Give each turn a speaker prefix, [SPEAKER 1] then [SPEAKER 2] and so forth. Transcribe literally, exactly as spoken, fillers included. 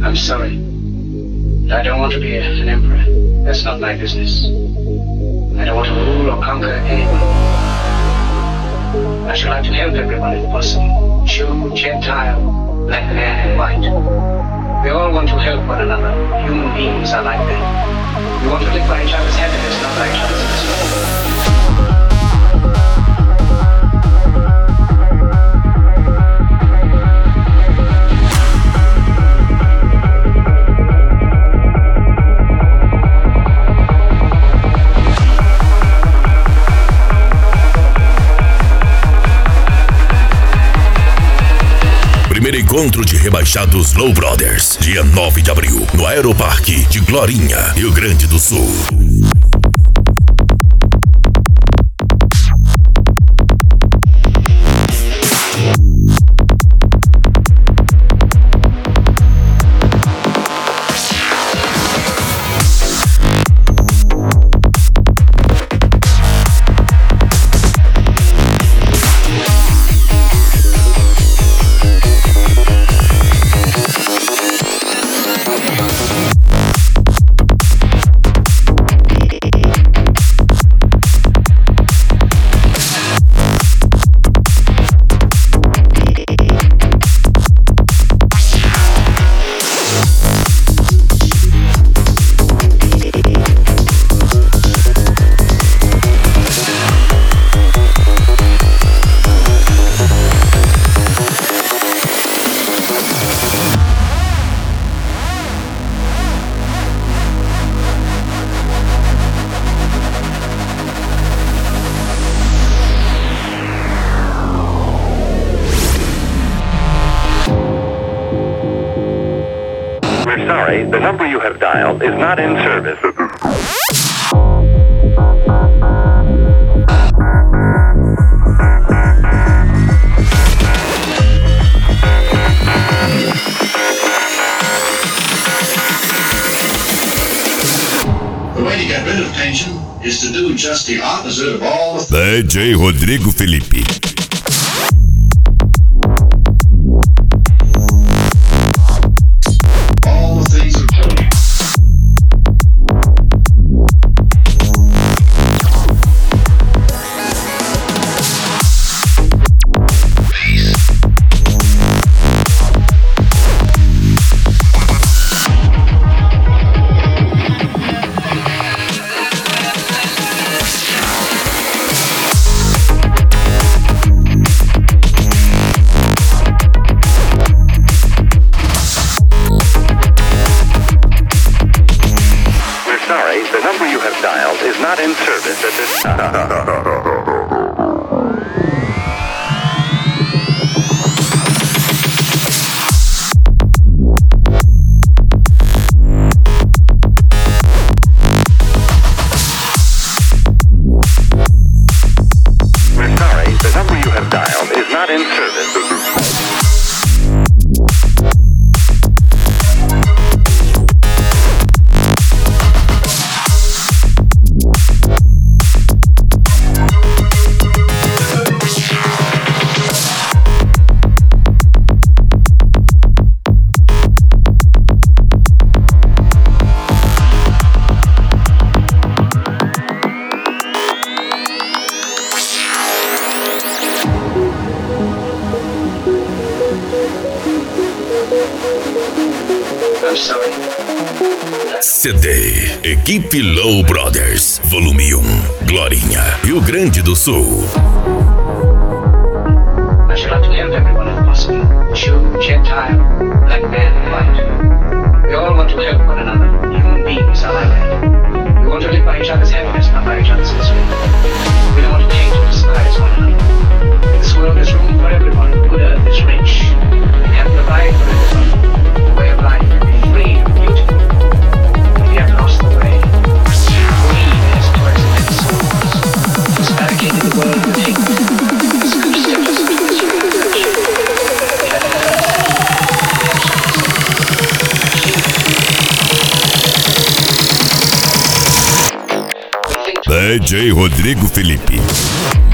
[SPEAKER 1] I'm sorry. I don't want to be an emperor. That's not my business. I don't want to rule or conquer anyone. I should like to help everyone if possible. Jew, Gentile, black man and white. We all want to help one another. Human beings are like that. We want to live by each other's happiness, not by each other's misery.
[SPEAKER 2] Primeiro encontro de rebaixados Low Brothers, dia nove de abril, no Aeroparque de Glorinha, Rio Grande do Sul.
[SPEAKER 3] Sorry, the number you have dialed is not in service.
[SPEAKER 4] The way to get rid of tension is to do just the opposite of all the...
[SPEAKER 2] D J Rodrigo Felipe.
[SPEAKER 3] The number you have dialed is not in service at this time. We're sorry, the number you have dialed is not in service.
[SPEAKER 2] C D Equipe Low Brothers, volume um, Glorinha, Rio Grande do Sul.
[SPEAKER 1] I should like to help everyone if possible. Jew, Gentile, black man and white. We all want to help one another. Human beings are like that. We want to live by each other's happiness, not by each other's misery. We don't want to hate or despise one another. In this world there's room for everyone. Good earth is rich. We have to provide for everyone. The way of life can be free and beautiful. We have lost the way. We, as towards men's souls, just barricaded the world with hate. As good steps to its reproduction.
[SPEAKER 2] D J Rodrigo Felipe.